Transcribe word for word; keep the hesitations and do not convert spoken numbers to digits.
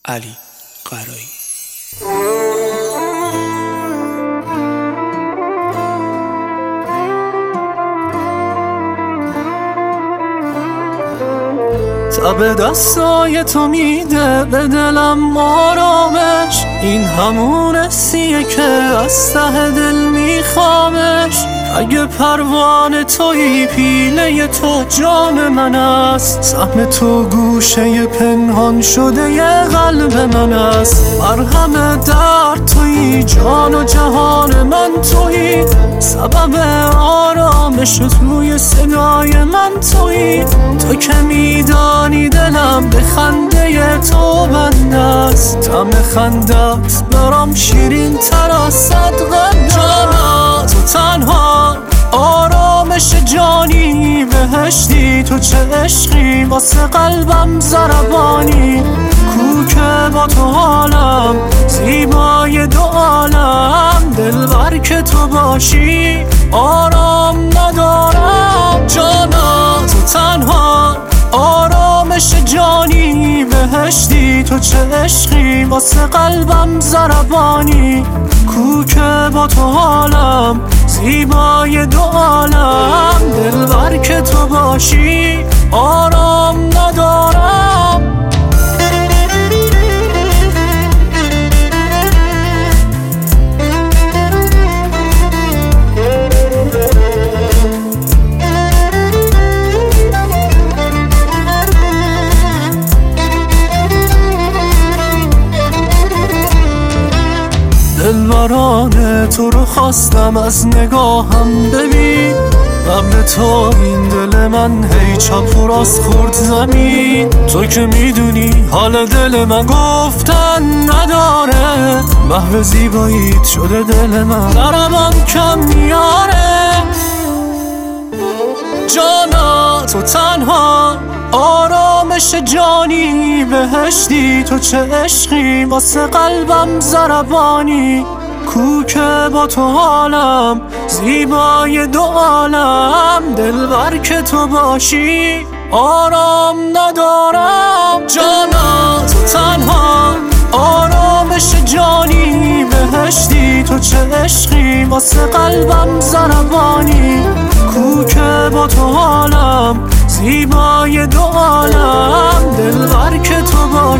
علی قرایی. تب دستای تو میده به دلم آرامش، این همون حسیه که از ته دل میخوامش. اگه پروانه تویی پیله تو جان من است، سهم تو گوشه پنهان شده ی قلب من است. مرهم درد تویی، جان و جهان من تویی، سبب آرامش توی صدای من تویی. تو که میدانی دلم به خنده تو بنده است، دم خندت برام شیرین تر از صد قند. جانا تو تنها آرامش جانی، بهشتی تو چه عشقی واسه قلبم ضربانی. کو که با تو حالم زیبای دو عالم، دلبر که تو باشی آرام ندارم. جانا تو تنها آرامش جانی، بهشتی تو چه عشقی واسه قلبم ضربانی. کو که با تو حالم زیبای دو عالم، دلبر که تو باشی آرام ندارم. دلبرانه تو رو خواستم از نگاهم ببین، قبل تو این دل من هی چپ و راست خورد زمین. تو که میدونی حال دل من گفتن نداره، محو زیباییت شده دل من ضربم کم میاره. جانا تو تنها آرامش جانی، بهشتی تو چه عشقی واسه قلبم ضربانی. کو که با تو حالم زیبای دو عالم، دلبر که تو باشی آرام ندارم. جانا تو تنها آرامش جانی، بهشتی تو چه عشقی واسه قلبم ضربانی. کو که با تو حالم زیبای دو عالم، دلبر که تو باشی